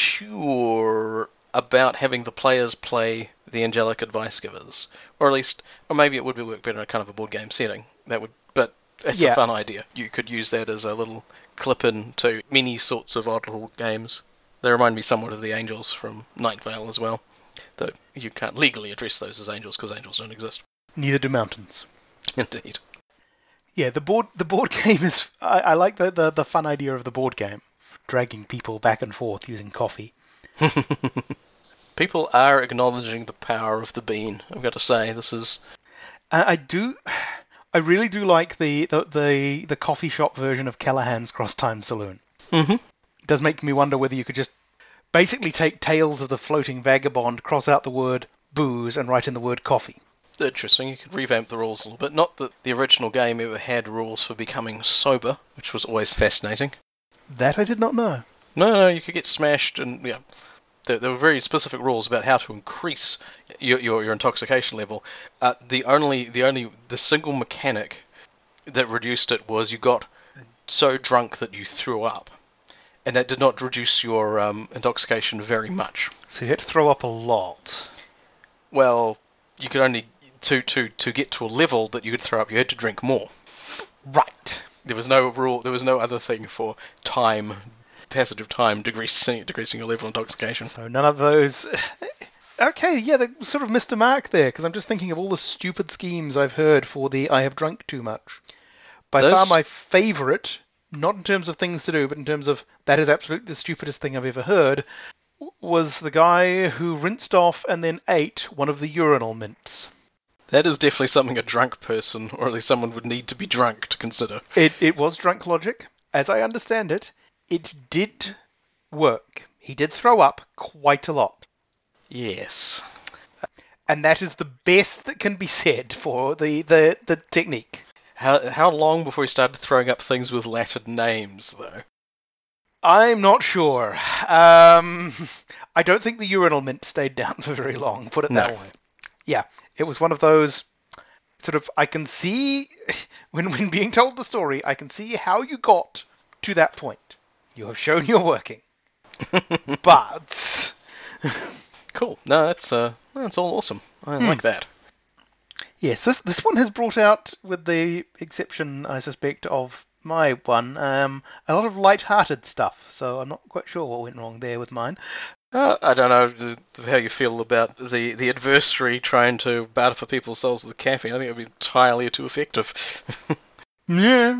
sure about having the players play the angelic advice givers, or maybe it would work better in a kind of a board game setting. But it's a fun idea. You could use that as a little clip into many sorts of odd little games. They remind me somewhat of the angels from Night Vale as well, though you can't legally address those as angels because angels don't exist. Neither do mountains. Indeed. Yeah, the board game is... I like the fun idea of the board game. Dragging people back and forth using coffee. People are acknowledging the power of the bean, I've got to say. This is... I really do like the coffee shop version of Callahan's Cross-Time Saloon. Mm-hmm. It does make me wonder whether you could just basically take Tales of the Floating Vagabond, cross out the word booze, and write in the word coffee. Interesting. You could revamp the rules a little bit. Not that the original game ever had rules for becoming sober, which was always fascinating. That I did not know. No, you could get smashed, and there were very specific rules about how to increase your intoxication level. The single mechanic that reduced it was you got so drunk that you threw up, and that did not reduce your intoxication very much. So you had to throw up a lot. Well, you could only to get to a level that you could throw up. You had to drink more. Right. There was no rule. There was no other thing for passage of time decreasing your level of intoxication. So none of those. Okay, yeah, they sort of missed a mark there, because I'm just thinking of all the stupid schemes I've heard for the I have drunk too much. By far my favourite, not in terms of things to do, but in terms of that is absolutely the stupidest thing I've ever heard, was the guy who rinsed off and then ate one of the urinal mints. That is definitely something a drunk person, or at least someone would need to be drunk to consider. It was drunk logic. As I understand it, it did work. He did throw up quite a lot. Yes. And that is the best that can be said for the technique. How long before he started throwing up things with Latin names, though? I'm not sure. I don't think the urinal mint stayed down for very long, put it that way. Yeah, it was one of those sort of, I can see, when being told the story, I can see how you got to that point. You have shown you're working. But... Cool. No, that's all awesome. I like that. Yes, this one has brought out, with the exception, I suspect, of my one, a lot of light-hearted stuff, so I'm not quite sure what went wrong there with mine. I don't know how you feel about the adversary trying to battle for people's souls with caffeine. I think it would be entirely too effective. Yeah,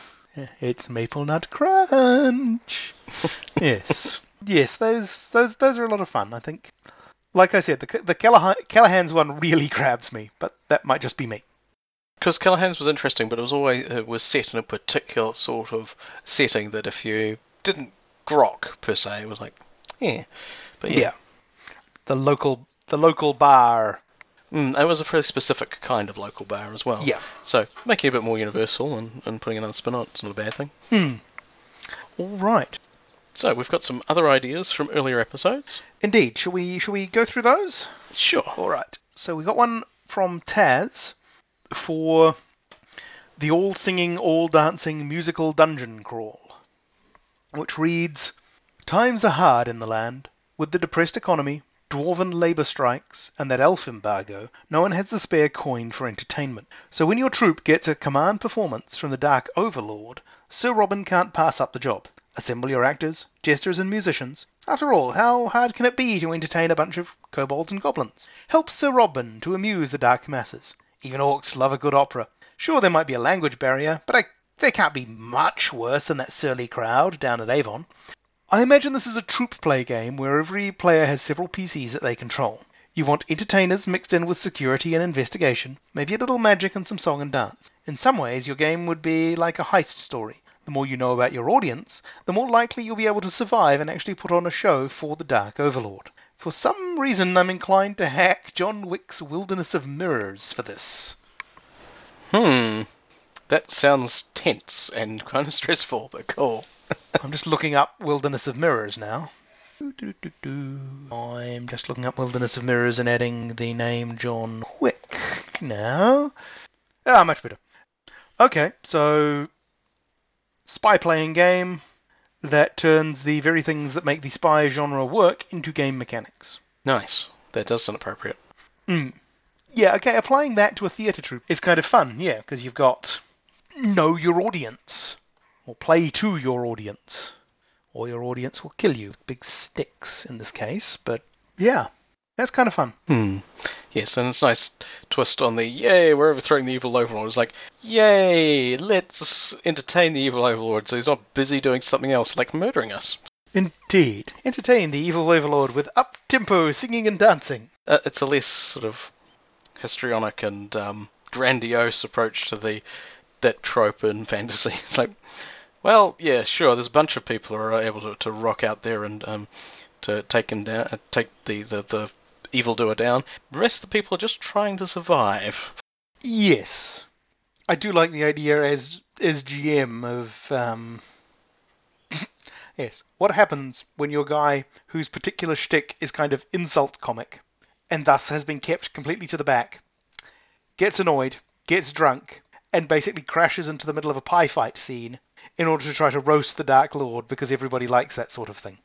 it's Maple Nut Crunch. Yes. Yes, those are a lot of fun, I think. Like I said, the Callahan's one really grabs me, but that might just be me. Because Callahan's was interesting, but it was set in a particular sort of setting that if you didn't grok per se, it was like, yeah. But yeah. The local bar. It was a pretty specific kind of local bar as well. Yeah. So making it a bit more universal and putting another spin on it's not a bad thing. All right. So we've got some other ideas from earlier episodes. Indeed. Shall we go through those? Sure. All right. So we got one from Taz for the all-singing, all-dancing musical dungeon crawl, which reads, "Times are hard in the land. With the depressed economy, dwarven labour strikes, and that elf embargo, no one has the spare coin for entertainment. So when your troupe gets a command performance from the Dark Overlord, Sir Robin can't pass up the job. Assemble your actors, jesters and musicians. After all, how hard can it be to entertain a bunch of kobolds and goblins? Help Sir Robin to amuse the dark masses. Even orcs love a good opera. Sure, there might be a language barrier, but they can't be much worse than that surly crowd down at Avon. I imagine this is a troop play game where every player has several PCs that they control. You want entertainers mixed in with security and investigation, maybe a little magic and some song and dance. In some ways, your game would be like a heist story. The more you know about your audience, the more likely you'll be able to survive and actually put on a show for the Dark Overlord. For some reason, I'm inclined to hack John Wick's Wilderness of Mirrors for this." That sounds tense and kind of stressful, but cool. I'm just looking up Wilderness of Mirrors now. I'm just looking up Wilderness of Mirrors and adding the name John Wick now. Much better. Okay, so spy playing game that turns the very things that make the spy genre work into game mechanics. Nice. That does sound appropriate. Yeah, okay, applying that to a theatre troupe is kind of fun, yeah, because you've got know your audience, or play to your audience, or your audience will kill you with big sticks in this case, but yeah, that's kind of fun. Yes, and it's a nice twist on the, yay, we're overthrowing the evil overlord. It's like, yay, let's entertain the evil overlord so he's not busy doing something else like murdering us. Indeed. Entertain the evil overlord with up-tempo singing and dancing. It's a less sort of histrionic and grandiose approach to that trope in fantasy. It's like, well, yeah, sure, there's a bunch of people who are able to rock out there and to take him down, take the evildoer down. The rest of the people are just trying to survive. Yes. I do like the idea as GM of... yes. What happens when your guy, whose particular shtick is kind of insult comic, and thus has been kept completely to the back, gets annoyed, gets drunk, and basically crashes into the middle of a pie fight scene in order to try to roast the Dark Lord because everybody likes that sort of thing.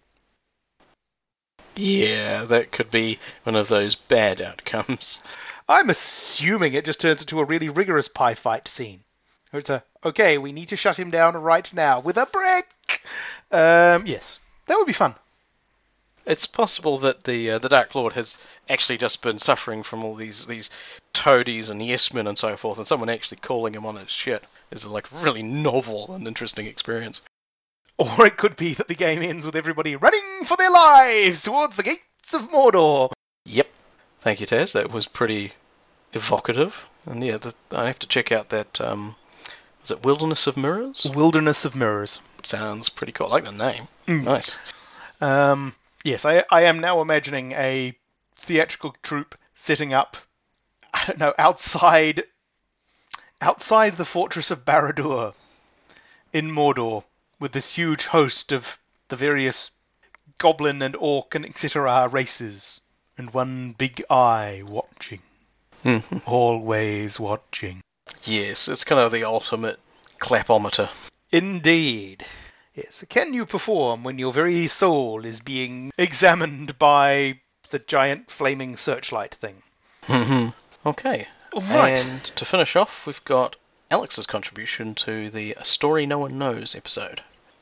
Yeah, that could be one of those bad outcomes. I'm assuming it just turns into a really rigorous pie fight scene. It's okay, we need to shut him down right now with a brick! Yes, that would be fun. It's possible that the Dark Lord has actually just been suffering from all these toadies and yes-men and so forth, and someone actually calling him on his shit is a really novel and interesting experience. Or it could be that the game ends with everybody running for their lives towards the gates of Mordor. Yep. Thank you, Taz. That was pretty evocative. And yeah, I have to check out that, was it Wilderness of Mirrors? Wilderness of Mirrors. Sounds pretty cool. I like the name. Nice. Yes, I am now imagining a theatrical troupe setting up, I don't know, outside the fortress of Barad-dûr in Mordor, with this huge host of the various goblin and orc and etc. races, and one big eye watching. Always watching. Yes, it's kind of the ultimate clapometer. Indeed. Yes. Can you perform when your very soul is being examined by the giant flaming searchlight thing? Okay. Right. And to finish off, we've got Alex's contribution to the A Story No One Knows episode.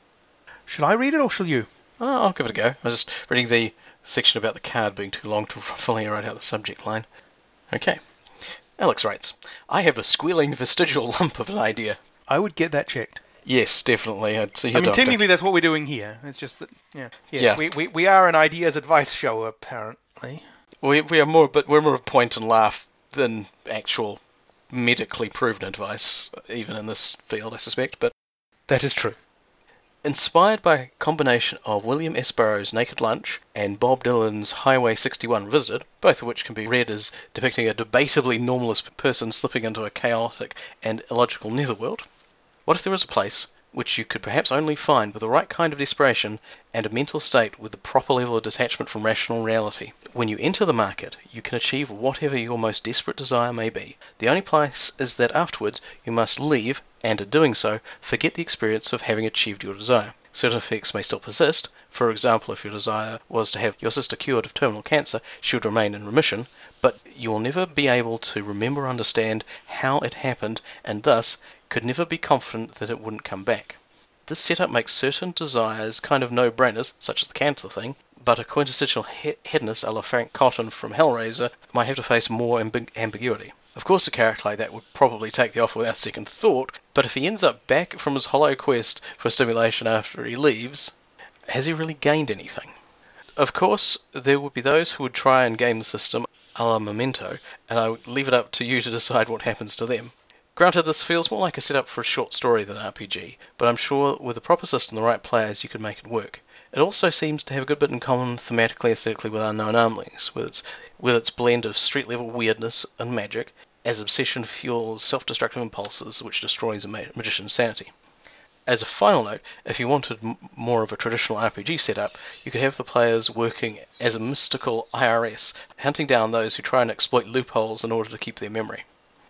Shall I read it or shall you? Oh, I'll give it a go. I was just reading the section about the card being too long to fully write out the subject line. Okay. Alex writes, I have a squealing vestigial lump of an idea. I would get that checked. Yes, definitely. I'd see your doctor. Technically that's what we're doing here. It's just that, yeah. Yes, yeah. We are an ideas advice show, apparently. We are more, but we're more of point and laugh than actual medically proven advice, even in this field, I suspect. But that is true. Inspired by a combination of William S. Burroughs' Naked Lunch and Bob Dylan's Highway 61 Revisited, both of which can be read as depicting a debatably normalist person slipping into a chaotic and illogical netherworld, what if there was a place which you could perhaps only find with the right kind of desperation and a mental state with the proper level of detachment from rational reality? When you enter the market, you can achieve whatever your most desperate desire may be. The only place is that afterwards you must leave, and in doing so, forget the experience of having achieved your desire. Certain effects may still persist. For example, if your desire was to have your sister cured of terminal cancer, she would remain in remission, but you will never be able to remember or understand how it happened, and thus could never be confident that it wouldn't come back. This setup makes certain desires kind of no-brainers, such as the cancer thing, but a quintessential hedonist a la Frank Cotton from Hellraiser might have to face more ambiguity. Of course, a character like that would probably take the offer without second thought, but if he ends up back from his hollow quest for stimulation after he leaves, has he really gained anything? Of course, there would be those who would try and game the system a la Memento, and I would leave it up to you to decide what happens to them. Granted, this feels more like a setup for a short story than an RPG, but I'm sure with the proper system and the right players you could make it work. It also seems to have a good bit in common thematically and aesthetically with Unknown Armlings, with its blend of street-level weirdness and magic, as obsession fuels self-destructive impulses which destroys a magician's sanity. As a final note, if you wanted more of a traditional RPG setup, you could have the players working as a mystical IRS, hunting down those who try and exploit loopholes in order to keep their memory.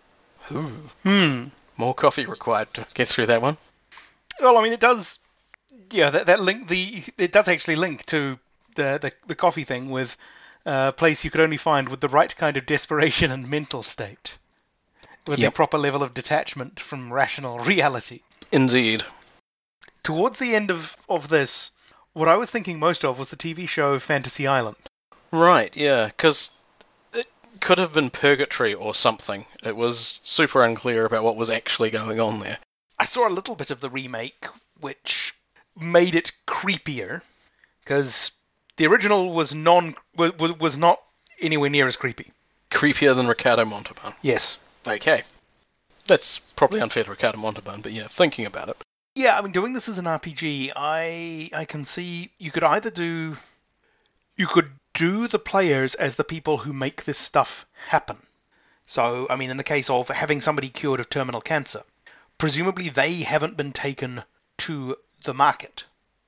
More coffee required to get through that one. Well, I mean, it does. Yeah, that link. It does actually link to the coffee thing with a place you could only find with the right kind of desperation and mental state, with the proper level of detachment from rational reality. Indeed. Towards the end of this, what I was thinking most of was the TV show Fantasy Island. Right. Yeah, because it could have been purgatory or something. It was super unclear about what was actually going on there. I saw a little bit of the remake, which made it creepier, because the original was not anywhere near as creepy. Creepier than Ricardo Montalban? Yes. Okay. That's probably unfair to Ricardo Montalban, but yeah, thinking about it. Yeah, I mean, doing this as an RPG, I can see you could either do... You could do the players as the people who make this stuff happen. So, I mean, in the case of having somebody cured of terminal cancer, presumably they haven't been taken to the market.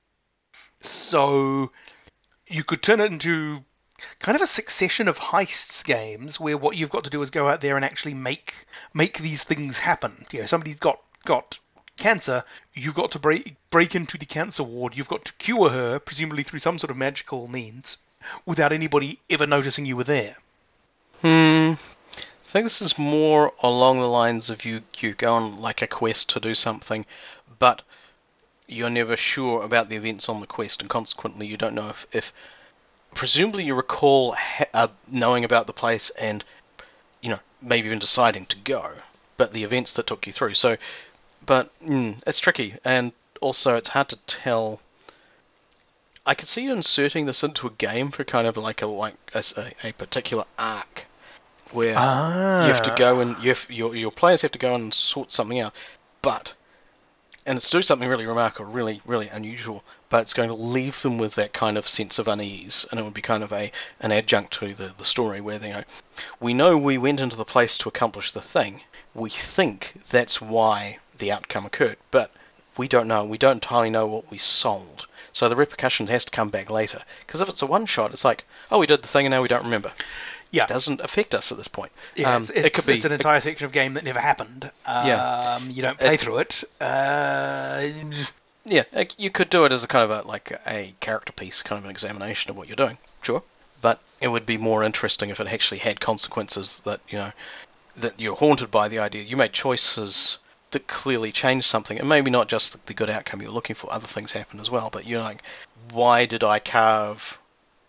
So you could turn it into kind of a succession of heists games where what you've got to do is go out there and actually make these things happen. You know, somebody's got cancer, you've got to break into the cancer ward. You've got to cure her, presumably through some sort of magical means, without anybody ever noticing you were there. I think this is more along the lines of you go on like a quest to do something, but you're never sure about the events on the quest, and consequently you don't know if presumably you recall knowing about the place and, maybe even deciding to go, but the events that took you through. So, but it's tricky, and also it's hard to tell. I could see you inserting this into a game for kind of like a particular arc, where you have to go and your players have to go and sort something out, and it's do something really remarkable, really, really unusual, but it's going to leave them with that kind of sense of unease, and it would be kind of an adjunct to the story where we know we went into the place to accomplish the thing, we think that's why the outcome occurred, but we don't know, we don't entirely know what we sold. So the repercussions has to come back later, because if it's a one-shot, it's like, oh, we did the thing and now we don't remember. Yeah. It doesn't affect us at this point. Yeah, it's an entire section of game that never happened. You don't play through it. Yeah, you could do it as a kind of a character piece, kind of an examination of what you're doing, sure. But it would be more interesting if it actually had consequences that, that you're haunted by the idea. You made choices that clearly changed something, and maybe not just the good outcome you're looking for, other things happen as well, but you're like, why did I carve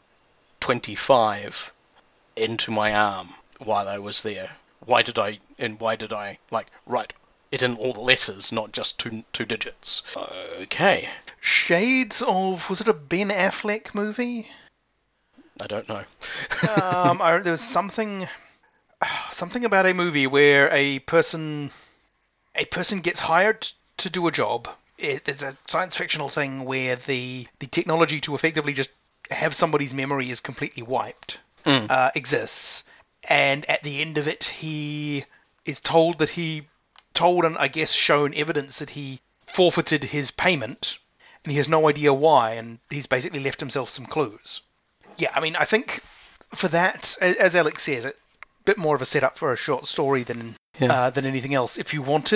25 into my arm while I was there? Why did I write it in all the letters, not just two digits? Okay. Shades of, was it a Ben Affleck movie? I don't know. There was something about a movie where a person gets hired to do a job. It's a science fictional thing where the technology to effectively just have somebody's memory is completely wiped exists, and at the end of it he is told and I guess shown evidence that he forfeited his payment, and he has no idea why, and he's basically left himself some clues. Yeah, I mean, I think for that, as Alex says, a bit more of a setup for a short story than anything else. If you want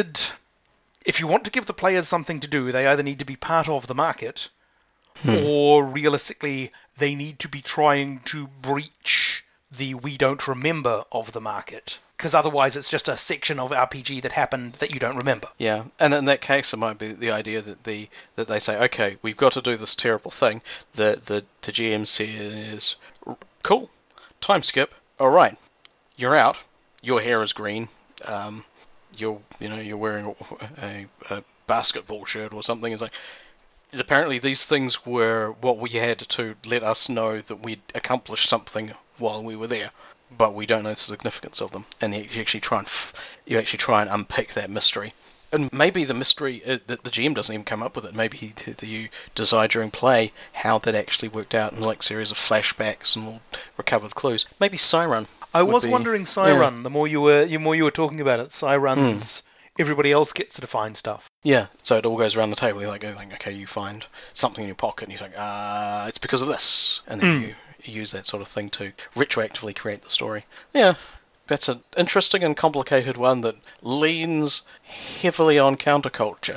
to give the players something to do, they either need to be part of the market, or realistically, they need to be trying to breach the we don't remember of the market. Because otherwise it's just a section of RPG that happened that you don't remember. Yeah, and in that case it might be the idea that they say, okay, we've got to do this terrible thing. The GM says, cool, time skip, alright, you're out, your hair is green, you're wearing a basketball shirt or something. It's like, apparently these things were what we had to let us know that we'd accomplished something while we were there, but we don't know the significance of them. And you actually try and unpick that mystery. And maybe the mystery that the GM doesn't even come up with it. Maybe you decide during play how that actually worked out in like series of flashbacks and all recovered clues. Maybe Cyrun. I was wondering Cyrun. Yeah. The more you were talking about it, Cyrun's. Everybody else gets to define stuff. Yeah, so it all goes around the table. You're like, okay, you find something in your pocket, and you're like, it's because of this, and then you use that sort of thing to retroactively create the story. Yeah, that's an interesting and complicated one that leans heavily on counterculture.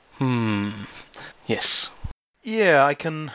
Yes. Yeah, I can.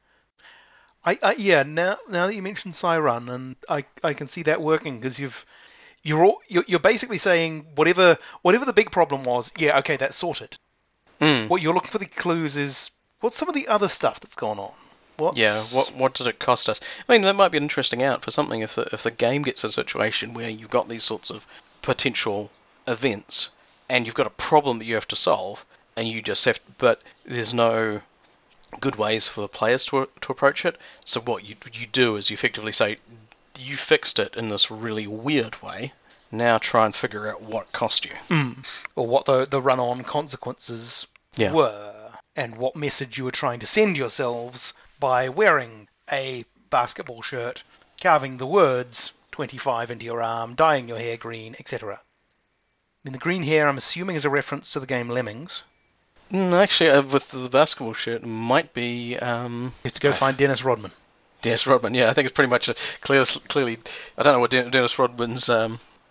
Now that you mentioned Cyrun, and I can see that working, because you're basically saying whatever the big problem was, yeah, okay, that's sorted. What you're looking for the clues is, what's some of the other stuff that's gone on? What did it cost us? I mean, that might be an interesting out for something if the game gets a situation where you've got these sorts of potential events and you've got a problem that you have to solve, and you just have, but there's no good ways for the players to approach it. So what you do is you effectively say, you fixed it in this really weird way. Now try and figure out what cost you. Or what the run-on consequences were, and what message you were trying to send yourselves by wearing a basketball shirt, carving the words 25 into your arm, dyeing your hair green, etc. I mean, the green hair, I'm assuming, is a reference to the game Lemmings. Actually, with the basketball shirt, it might be... you have to go find Dennis Rodman. Dennis Rodman, yeah, I think it's pretty much clearly... I don't know what Dennis Rodman's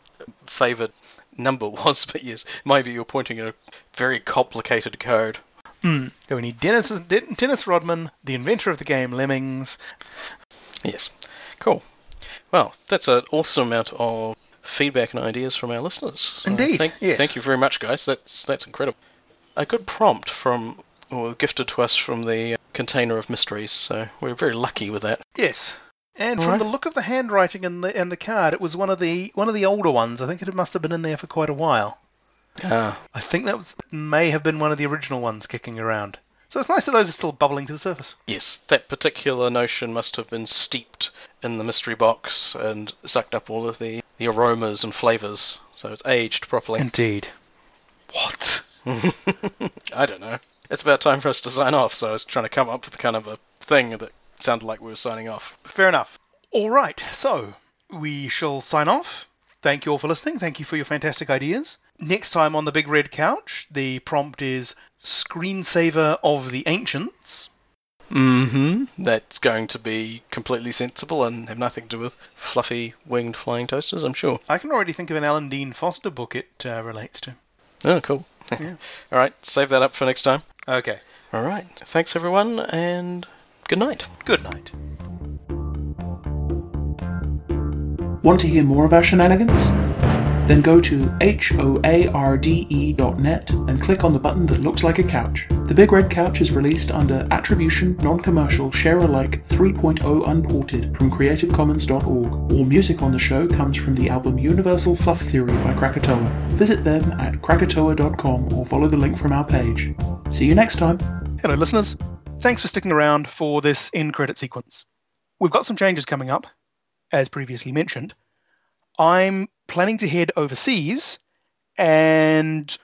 favoured number was, but yes, maybe you're pointing at a very complicated code. So we need Dennis Rodman, the inventor of the game Lemmings. Yes, cool. Well, that's an awesome amount of feedback and ideas from our listeners. So Indeed, yes. Thank you very much, guys. That's incredible. A good prompt gifted to us from the Container of Mysteries, so we're very lucky with that. Yes. And All from right. the look of the handwriting and the card, it was one of the older ones. I think it must have been in there for quite a while. Ah, I think may have been one of the original ones kicking around. So it's nice that those are still bubbling to the surface. yes, that particular notion must have been steeped in the mystery box and sucked up all of the aromas and flavours, so it's aged properly. Indeed. What? I don't know. It's about time for us to sign off, so I was trying to come up with kind of a thing that sounded like we were signing off. Fair enough. All right, so we shall sign off. Thank you all for listening. Thank you for your fantastic ideas. Next time on the Big Red Couch, the prompt is Screensaver of the Ancients. That's going to be completely sensible and have nothing to do with fluffy winged flying toasters, I'm sure. I can already think of an Alan Dean Foster book it relates to. Oh, cool. Yeah. All right, save that up for next time. Okay. All right. Thanks, everyone, and good night. Good night. Want to hear more of our shenanigans? Then go to hoarde.net and click on the button that looks like a couch. The Big Red Couch is released under Attribution, Non-Commercial, Share-alike 3.0 Unported from CreativeCommons.org. All music on the show comes from the album Universal Fluff Theory by Krakatoa. Visit them at krakatoa.com or follow the link from our page. See you next time. Hello, listeners. Thanks for sticking around for this end credit sequence. We've got some changes coming up, as previously mentioned. I'm planning to head overseas, and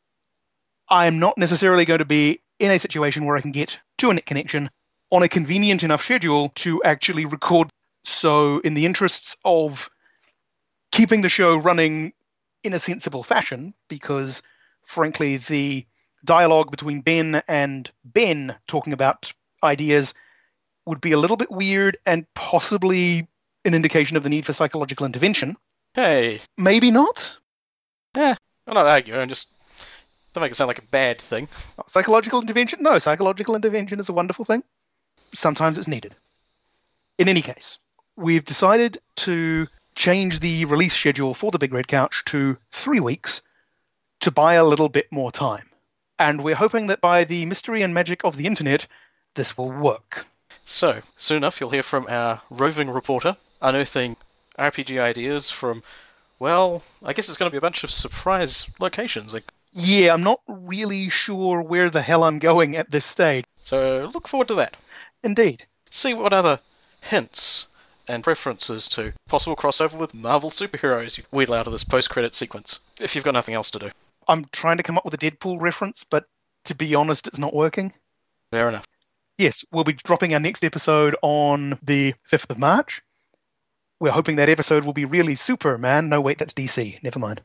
I'm not necessarily going to be in a situation where I can get to a net connection on a convenient enough schedule to actually record. So in the interests of keeping the show running in a sensible fashion, because frankly the dialogue between Ben and Ben talking about ideas would be a little bit weird and possibly an indication of the need for psychological intervention. Hey. Maybe not. I'm not arguing, I'm just... Don't make it sound like a bad thing. Psychological intervention? No, psychological intervention is a wonderful thing. Sometimes it's needed. In any case, we've decided to change the release schedule for the Big Red Couch to 3 weeks to buy a little bit more time. And we're hoping that by the mystery and magic of the internet, this will work. So, soon enough you'll hear from our roving reporter, unearthing RPG ideas from, well, I guess it's going to be a bunch of surprise locations. Yeah, I'm not really sure where the hell I'm going at this stage. So look forward to that. Indeed. See what other hints and references to possible crossover with Marvel superheroes you wheedle out of this post-credit sequence, if you've got nothing else to do. I'm trying to come up with a Deadpool reference, but to be honest, it's not working. Fair enough. Yes, we'll be dropping our next episode on the 5th of March. We're hoping that episode will be really Superman. No, wait, that's DC. Never mind.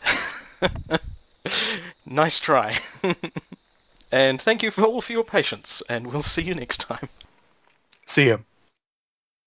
Nice try. And thank you all for your patience, and we'll see you next time. See you.